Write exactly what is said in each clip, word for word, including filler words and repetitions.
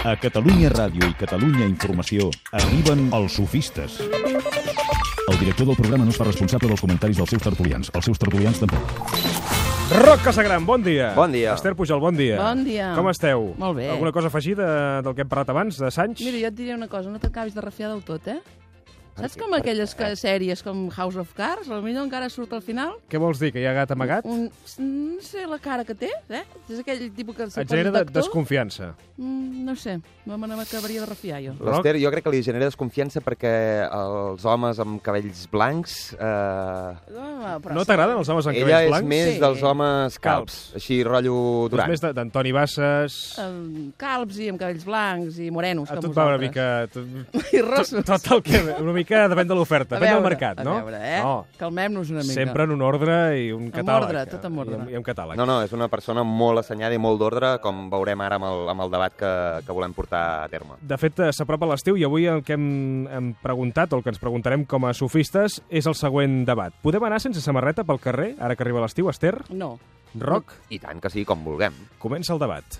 A Catalunya Ràdio i Catalunya Informació arriben els sofistes. El director del programa no es fa responsable dels comentaris dels seus tertulians. Els seus tertulians tampoc. Roc Casagran, bon dia. Bon dia. Esther Pujol, bon dia. Bon dia. Com esteu? Molt bé. Alguna cosa a afegir de, del que hem parlat abans, de Sanch? Mira, jo et diré una cosa, no t'acabis de refiar del tot, eh? Saps com aquelles que, sèries com House of Cards? Potser encara surt al final? Què vols dir, que hi ha gat amagat? Un, no sé la cara que té, eh? És aquell tipus que... Et genera de, desconfiança. Mm, no sé, no me n'acabaria de refiar, jo. L'Ester, jo crec que li genera desconfiança perquè els homes amb cabells blancs... Eh... No, no t'agraden els homes amb Ella cabells blancs? Ella és més sí. dels homes calbs, així rotllo Duran. Tu és més d'Antoni Bassas... Um, calbs i amb cabells blancs i morenos, a com tu et va una vosaltres. mica... Tot, I rossos. tot el que... Una mica depèn de l'oferta. A Depèn del veure, mercat, no? A veure, eh? No. Calmem-nos una mica. Sempre en un ordre i un catàleg. ordre, tot amb ordre. I, amb, I amb catàleg. No, no, és una persona molt assenyada i molt d'ordre, com veurem ara amb el, amb el debat que, que volem portar a terme. De fet, s'apropa l'estiu i avui el que hem, hem preguntat, o el que ens preguntarem com a sofistes, és el següent debat. Podem anar sense samarreta pel carrer, ara que arriba l'estiu, Esther? No. Roc? I tant que sí, com vulguem. Comença el debat.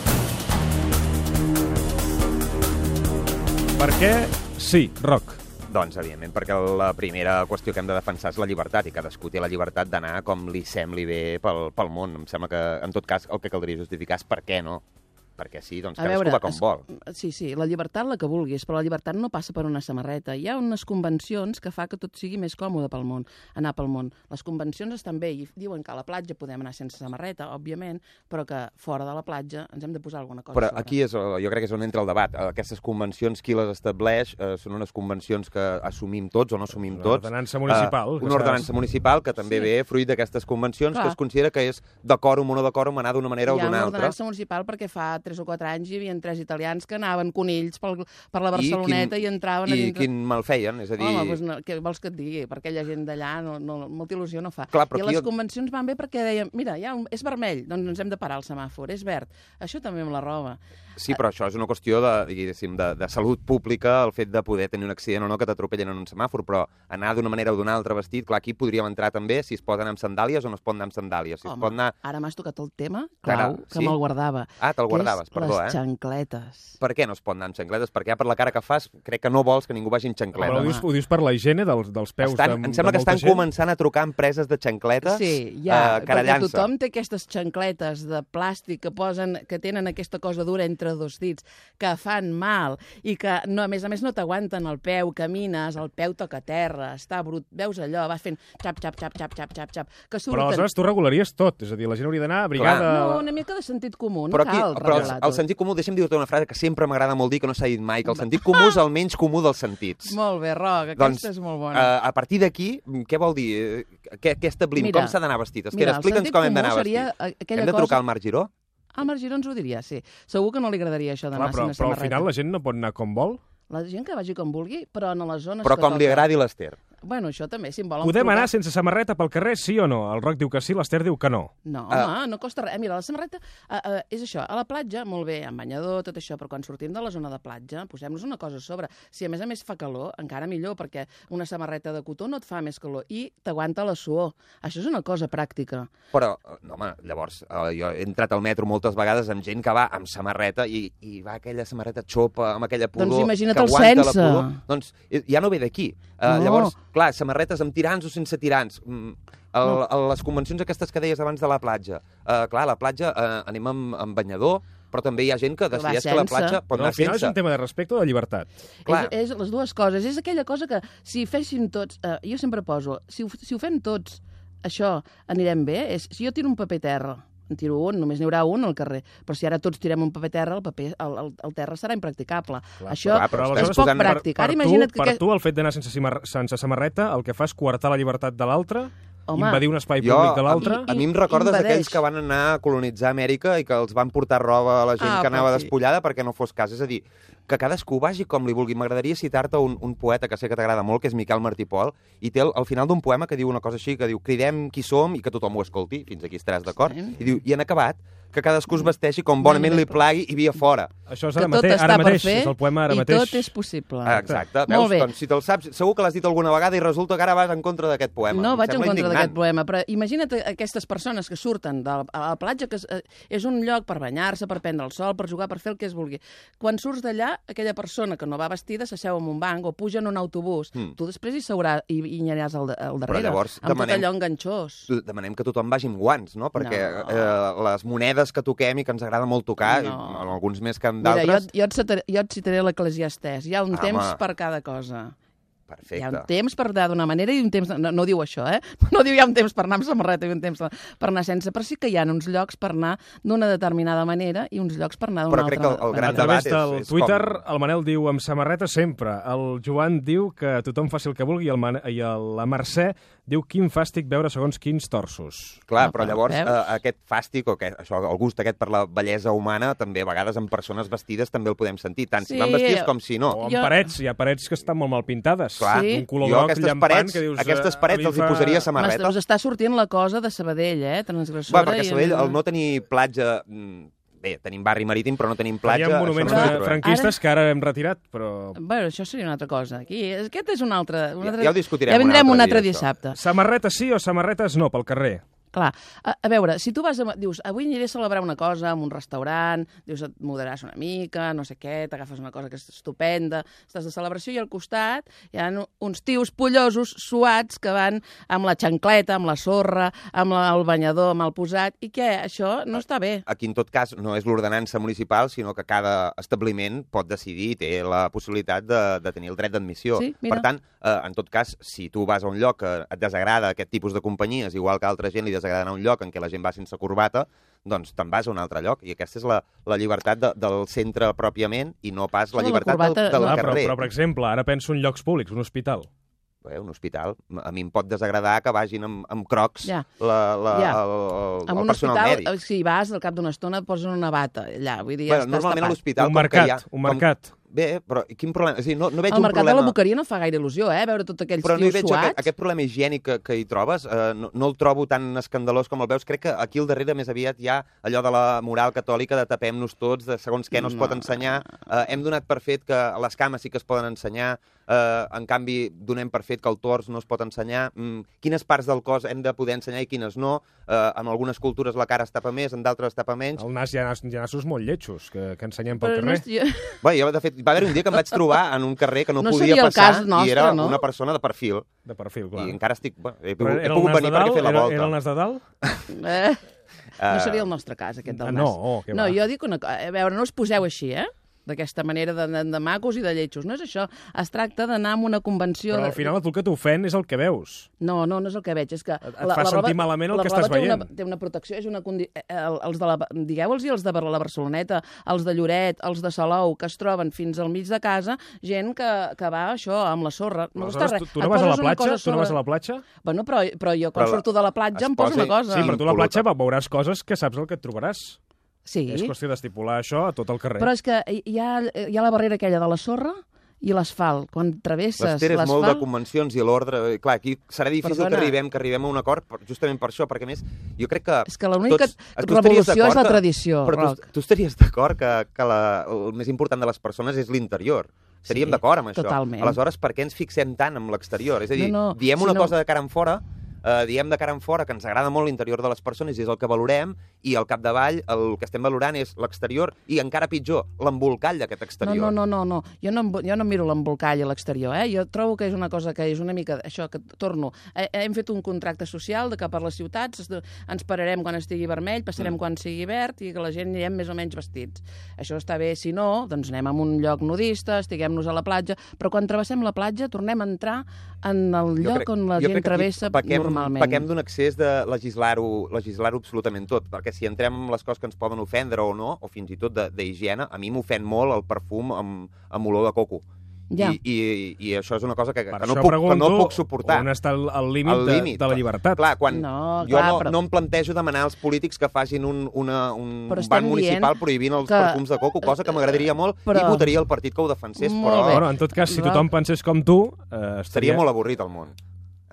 Per què sí, Roc? Doncs, evidentment, perquè la primera qüestió que hem de defensar és la llibertat, i cadascú té la llibertat d'anar com li sembli bé pel, pel món. Em sembla que, en tot cas, el que caldria justificar és per què no. Perquè sí, doncs cadascú veure, va com es, vol. Sí, sí, la llibertat la que vulguis, però la llibertat no passa per una samarreta. Hi ha unes convencions que fa que tot sigui més còmode pel món, anar pel món. Les convencions estan bé i diuen que a la platja podem anar sense samarreta, òbviament, però que fora de la platja ens hem de posar alguna cosa Però sobre. aquí és, jo crec que és on entra el debat. Aquestes convencions, qui les estableix? Eh, són unes convencions que assumim tots o no assumim Una tots. ordenança municipal. Eh, una ordenança municipal que també Sí. ve fruit d'aquestes convencions, Clar. que es considera que és decòrum o no decòrum anar d'una manera o Hi ha d'una una altra. ordenança municipal perquè fa tres o quatre anys hi havia tres italians que anaven conills pel, per la Barceloneta i, quin, i entraven a I dintre... quin mal feien, és a dir... Home, doncs no, què vols que et digui? Per aquella gent d'allà no, no, molta il·lusió no fa. Clar, però I les jo... convencions van bé perquè dèiem, mira, ja és vermell, doncs ens hem de parar al semàfor, és verd. Això també amb la roba. Sí, però això és una qüestió de, diguéssim, de, de salut pública, el fet de poder tenir un accident o no que t'atropellen en un semàfor, però anar d'una manera o d'una altra vestit, clar, aquí podríem entrar també si es pot anar amb sandàlies o no es pot anar amb sandàlies. Si Home, es pot anar... ara m'has tocat el tema clau, Ara, que sí? me'l guardava. Ah, te'l guardaves, perdó, les eh? xancletes. Per què no es pot anar amb xancletes? Perquè ja per la cara que fas crec que no vols que ningú vagi amb Però xancletes. ho dius, ho dius per la higiene dels, dels peus estan, de, em sembla de que molta estan gent? començant a trucar empreses de xancletes Sí, ja, eh, perquè querellant-se. tothom té aquestes xancletes de plàstic que posen, que tenen aquesta cosa dura entre dos dits, que fan mal i que, no, a més a més, no t'aguanten el peu, camines, el peu toca terra, està brut, veus allò, vas fent xap, xap, xap, xap, xap, xap, xap, que surten... Però aleshores tu regularies tot, és a dir, la gent hauria d'anar abrigada... No, una mica de sentit comú, no Però, aquí, cal però el, regular el tot. sentit comú, deixa'm dir-te una frase que sempre m'agrada molt dir, que no s'ha dit mai, que el sentit comú és el menys comú dels sentits. Molt bé, Roc, aquesta Doncs, és molt bona. Uh, a partir d'aquí, què vol dir? Eh, Què, què establim? Mira, com s'ha d'anar vestit? Esquer, mira, el explica'ns sentit com hem comú d'anar seria vestit. aquella Hem de trucar cosa- al Marc Giró? Al Marc Giró ens ho diria, sí. Segur que no li agradaria això Clar, d'anar però, sense però al samarreta. final la gent no pot anar com vol. La gent que vagi com vulgui, però en les zones Però que com li toca. agradi l'Ester. Bueno, això també, si em volen Podem trucar... anar sense samarreta pel carrer, sí o no? El Roc diu que sí, l'Ester diu que no. No, Ah. home, no costa res. Mira, la samarreta uh, uh, és això, a la platja, molt bé, amb banyador, tot això, però quan sortim de la zona de platja, posem-nos una cosa a sobre. Si a més a més fa calor, encara millor, perquè una samarreta de cotó no et fa més calor i t'aguanta la suor. Això és una cosa pràctica. Però, no, home, llavors, eh, jo he entrat al metro moltes vegades amb gent que va amb samarreta i, i va aquella samarreta xopa, amb aquella pudor... Doncs imagina't que el aguanta sense. La pudor. Doncs eh, ja no ve d'aquí. Uh, No. Llavors, clar, samarretes amb tirants o sense tirants. Mm, el, No. el, les convencions aquestes que deies abans de la platja. Uh, clar, a la platja uh, anem amb, amb banyador, però també hi ha gent que Però va decideix que la sense. platja pot Però anar al final sense. és un tema de respecte o de llibertat. Clar. És, és les dues coses. És aquella cosa que si féssim tots... Eh, jo sempre poso, si ho, si ho fem tots, això anirem bé. És, si jo tiro un paper terra, en tiro un, només n'hi haurà un al carrer. Però si ara tots tirem un paper terra, el paper, el, el, el terra serà impracticable. Clar, Això clar, però és aleshores poc posant per- pràctic. Per, Ara tu, imagina't que... per aquest- tu, el fet d'anar sense, simar- sense samarreta, el que fa és coartar la llibertat de l'altre, Home, invadir un espai Jo, públic de a, l'altre... a mi em recordes Invadeix. aquells que van anar a colonitzar Amèrica i que els van portar roba a la gent Ah, que anava però sí. despullada perquè no fos cas. És a dir, que cadascú vagi com li vulgui. M'agradaria citar-te un, un poeta que sé que t'agrada molt, que és Miquel Martí Pol, i té el, al final d'un poema que diu una cosa així, que diu cridem qui som i que tothom ho escolti, fins aquí estaràs d'acord, Sí. i diu, i en acabat, que cadascú es vesteixi com bonament li plagui i via fora. Això és que ara, tot mate està ara per mateix, fer és el poema ara i mateix. tot és possible. Exacte. Molt Veus? bé. Doncs si te'l saps, segur que l'has dit alguna vegada i resulta que ara vas en contra d'aquest poema. No Em vaig en sembla contra indignant. d'aquest poema, però imagina't aquestes persones que surten de la, a la platja, que és, eh, és un lloc per banyar-se, per prendre el sol, per jugar, per fer el que es vulgui. Quan surts d'allà, aquella persona que no va vestida s'asseu en un banc o puja en un autobús. Mm. Tu després hi seuràs i, i hi aniràs al, al darrere, llavors amb demanem- tot allò enganxós. Demanem que tothom vagi amb guants, no? Perquè No. eh, les monedes que toquem i que ens agrada molt tocar, No. i, en alguns més que en Mira, jo, d'altres... jo, et citaré, jo et citaré l'Eclesiastès. Hi ha un Home. temps per cada cosa. Hi ha Perfecte. un temps per anar d'una manera i un temps... No, no diu això, eh? No diu hi ha un temps per anar amb samarreta i un temps per anar sense, però sí que hi ha uns llocs per anar d'una determinada manera i uns llocs per anar d'una Però altra crec que el- el manera. gran A través debat és- del és Twitter, com- el Manel diu amb samarreta sempre. El Joan diu que tothom faci el que vulgui i, el Man i el, la Mercè diu quin fàstic veure segons quins torsos. Clar, Ah, però però llavors veus? eh, aquest fàstic, o aquest, això, el gust aquest per la bellesa humana, també a vegades en persones vestides també el podem sentir, tant si Sí, van vestides jo- com si no. O amb Jo- parets, hi ha parets que estan molt mal pintades. Clar, Sí. Un color jo groc aquestes llampant parets, que dius... aquestes eh, parets a mi els hi fa- posaria Us, samarreta. us està sortint la cosa de Sabadell, eh? Transgressora. Va, perquè a i- Sabadell, el no tenir platja... mm, Bé, tenim barri marítim, però no tenim platja. Hi ha això monuments no és un fra- problema. franquistes que ara hem retirat, però... Bueno, això seria una altra cosa. Aquí, aquest és un altre... Un Ja- altre... ja ho discutirem Ja un vindrem altre un dia, altre això. dissabte. Samarretes sí o samarretes no, pel carrer. Clar, a, a veure, si tu vas a, dius, avui aniré a celebrar una cosa en un restaurant, dius, et mudaràs una mica, no sé què, t'agafes una cosa que és estupenda, estàs de celebració i al costat hi ha uns tios pollosos suats que van amb la xancleta, amb la sorra, amb la, el banyador, amb el posat, i què? Això no està bé. Aquí, en tot cas, no és l'ordenança municipal, sinó que cada establiment pot decidir i té la possibilitat de, de tenir el dret d'admissió. Sí, mira. Per tant, eh, en tot cas, si tu vas a un lloc que et desagrada aquest tipus de companyies, igual que a altra gent li desagrada anar a un lloc en què la gent va sense corbata, doncs te'n vas a un altre lloc. I aquesta és la, la llibertat de, del centre pròpiament i no pas la Això de la llibertat corbata, del, del no. Ah, però, carrer. però, per exemple, ara penso en llocs públics, un hospital. Bé, un hospital. A mi em pot desagradar que vagin amb, amb crocs Ja. la, la, Ja. el, el, En el un personal hospital, mèdic. eh, si vas, al cap d'una estona et posen una bata allà. Vull dir, Bueno, ja estàs normalment a tapat. l'hospital... Un com que hi ha- mercat, un mercat. Com... Bé, però quin problema? És a dir, no, no veig El un mercat problema... de la Boqueria no fa gaire il·lusió, eh? Veure tots aquells Però no hi tios veig suats. aquest, aquest problema higiènic que, que hi trobes, eh, no, no el trobo tan escandalós com el veus. Crec que aquí al darrere més aviat hi ha allò de la moral catòlica de tapem-nos tots, de segons què no es pot ensenyar. Eh, hem donat per fet que les cames sí que es poden ensenyar, eh, en canvi donem per fet que el tors no es pot ensenyar. Mm, quines parts del cos hem de poder ensenyar i quines no? Eh, en algunes cultures la cara es tapa més, en d'altres es tapa menys. Al nas hi ha, nas, hi ha nassos molt lletjos que, que ensenyem pel Però no carrer. estic... Bé, jo, de fet, va haver un dia que em vaig trobar en un carrer que no, No podia seria el passar cas nostre, i era no? una persona de perfil. De perfil, clar. I encara estic... Bueno, he, Però pogut, he era el pogut nas venir de perquè he dalt? fet la Era, volta. era el nas de dalt? Eh? No seria el nostre cas, aquest del Ah, nas. no, oh, què no, va. jo dic una cosa. A veure, no us poseu així, eh? D'aquesta manera de, de, de macos i de lletjos. No és això. Es tracta d'anar a una convenció... Però al de- final tu el que t'ofèn és el que veus. No, no, no és el que veig, és que... Et- et fa sentir malament el la que roba estàs té una, veient. té una protecció, és una condi... eh, el- els de la... Digueu-los els de la Barceloneta, els de Lloret, els de Salou, que es troben fins al mig de casa, gent que, que va, això, amb la sorra. No costa Aleshores, res. tu, tu no Et vas a la poses una platja? cosa Tu no vas a sobre- la platja? Bueno, però, però jo quan Però la- surto de la platja es em poso posa- una cosa. Sí, però tu a la impol·luta. platja veuràs coses que saps el que et trobaràs. Sí. És qüestió d'estipular això a tot el carrer. Però és que hi ha, hi ha la barrera aquella de la sorra i l'asfalt. Quan travesses L'Ester és molt de l'asfalt... convencions i l'ordre... Clar, aquí serà difícil Perdona. que arribem que arribem a un acord per- justament per això, perquè a més jo crec que... És que l'única tots- tu estaries revolució és d'acord la que- tradició, Però Roc. tu, tu estaries d'acord que, que la, el més important de les persones és l'interior. Seríem Sí, d'acord amb això. totalment. Aleshores, per què ens fixem tant en l'exterior? És a dir, No, no, diem si una no- cosa de cara en fora, eh, diem de cara en fora que ens agrada molt l'interior de les persones i és el que valorem, i al capdavall el que estem valorant és l'exterior i encara pitjor, l'embolcall d'aquest No, exterior. no, no, no, no. Jo no, em- jo no miro l'embolcall a l'exterior, eh? Jo trobo que és una cosa que és una mica... Això, que torno. Eh, hem fet un contracte social de que per les ciutats es- ens pararem quan estigui vermell, passarem mm. quan sigui verd i que la gent anirem més o menys vestits. Això està bé, si no, doncs anem a un lloc nudista, estiguem-nos a la platja, però quan travessem la platja tornem a entrar en el Jo lloc crec- on la jo gent crec que aquí travessa pequem, normalment. Pequem d'un excés de legislar-ho legislar-ho absolutament tot, perquè si entrem en les coses que ens poden ofendre o no, o fins i tot de- d'higiene, a mi m'ofèn molt el perfum amb, amb olor de coco. Ja. I, i, I això és una cosa que, Per que, no, això puc, pregunto que no puc suportar. on està el, el límit, El de, límit. de la llibertat. Clar, quan No, jo clar, no, però- no em plantejo demanar als polítics que facin un, una, un Però ban estem municipal dient prohibint els que- perfums de coco, cosa que m'agradaria molt, Però- i votaria el partit que ho defensés, Molt però bé. Bueno, en tot cas, si Roc. tothom pensés com tu, eh, seria estaria... molt avorrit el món.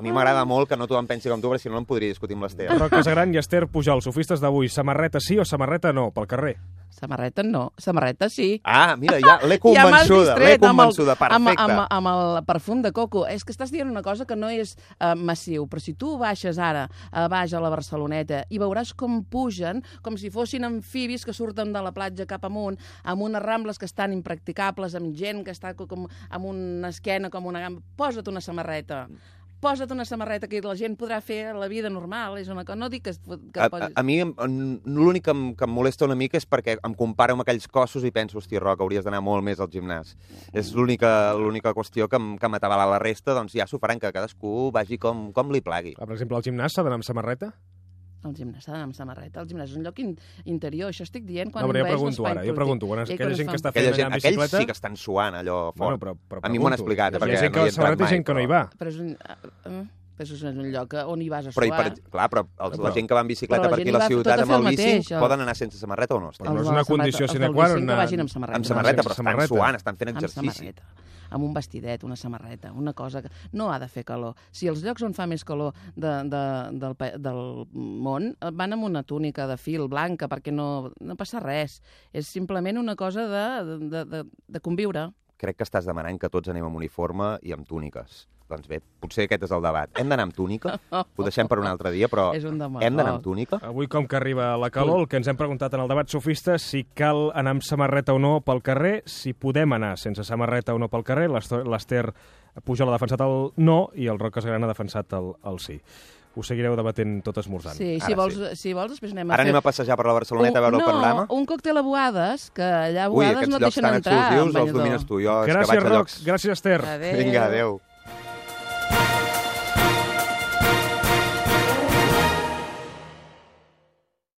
A mi m'agrada molt que no tothom pensi com tu, perquè si no, no em podria discutir amb l'Ester. Roc Casagran i Ester Pujol, sofistes d'avui. Samarreta sí o samarreta no, pel carrer? Samarreta no, samarreta sí. Ah, mira, ja l'he Ja m'has convençuda, l'he distret amb el- convençuda, Amb, perfecte. amb, amb el perfum de coco. És que estàs dient una cosa que no és uh, massiu, però si tu baixes ara a baix a la Barceloneta i veuràs com pugen, com si fossin amfibis que surten de la platja cap amunt, amb unes rambles que estan impracticables, amb gent que està co- com, amb una esquena com una gamba. Posa't una samarreta. Posa't una samarreta que la gent podrà fer la vida normal. És una cosa... No dic que... que A, a, posis... a mi em- en- l'únic que, em- que em molesta una mica és perquè em comparo amb aquells cossos i penso, hòstia, Roc, hauries d'anar molt més al gimnàs. És l'única l'única qüestió que, em- que m'atabala. La resta, doncs ja s'ho faran, que cadascú vagi com, com li plagui. Per exemple, al gimnàs s'ha d'anar amb samarreta? El gimnàs s'ha d'anar amb samarreta. El gimnàs és un lloc in interior. Això estic dient quan No, però jo veig pregunto l'espai ara, jo públic. pregunto. Quan I aquella quan gent que es està fan- fent Aquella allà gent, en aquells bicicleta... sí que estan suant allò fort. Bueno, però, però a mi m'ho han pregunto. explicat, Hi ha perquè gent no que hi he la samarreta entrat i gent que no hi va. Però és un, uh, però és un lloc on hi vas a Però, i suar. per, clar, però els, Però- la gent que va en bicicleta però la per gent aquí hi a la va tot ciutat a amb fer el el bicing, mateix, el- poden anar sense samarreta o no? Estan Però no és Els de una la samarreta- condició els sine del qua bicing non que anar- vagin amb samarreta. amb samarreta, sense però estan samarreta. suant, estan fent Amb exercici. samarreta, amb un vestidet, una samarreta, una cosa que no ha de fer calor. Si els llocs on fa més calor de, de, del, pa- del món eh, van amb una túnica de fil blanca perquè no, no passa res. És simplement una cosa de, de, de, de conviure. Crec que estàs demanant que tots anem amb uniforme i amb túniques. Doncs bé, potser aquest és el debat. Hem d'anar amb túnica? Ho deixem per un altre dia, però És un demagog. hem d'anar amb túnica? Avui, com que arriba la calor, el que ens hem preguntat en el debat sofista, si cal anar amb samarreta o no pel carrer, si podem anar sense samarreta o no pel carrer. L'Ester- L'Ester Pujol ha defensat el no i el Roc Casagran ha defensat el, el sí. Ho seguireu debatent tot esmorzant. Sí, si Ara vols, sí. si vols, després anem a Ara fer... anem a passejar per la Barceloneta a veure no, el panorama? un còctel a Boades, que allà a Ui, Boades aquests no et llocs deixen tan entrar. exclusius amb els banyador. domines tu. Jo és que Gràcies, vaig a Roc. llocs... Gràcies, Ester. Adéu. Vinga, adéu.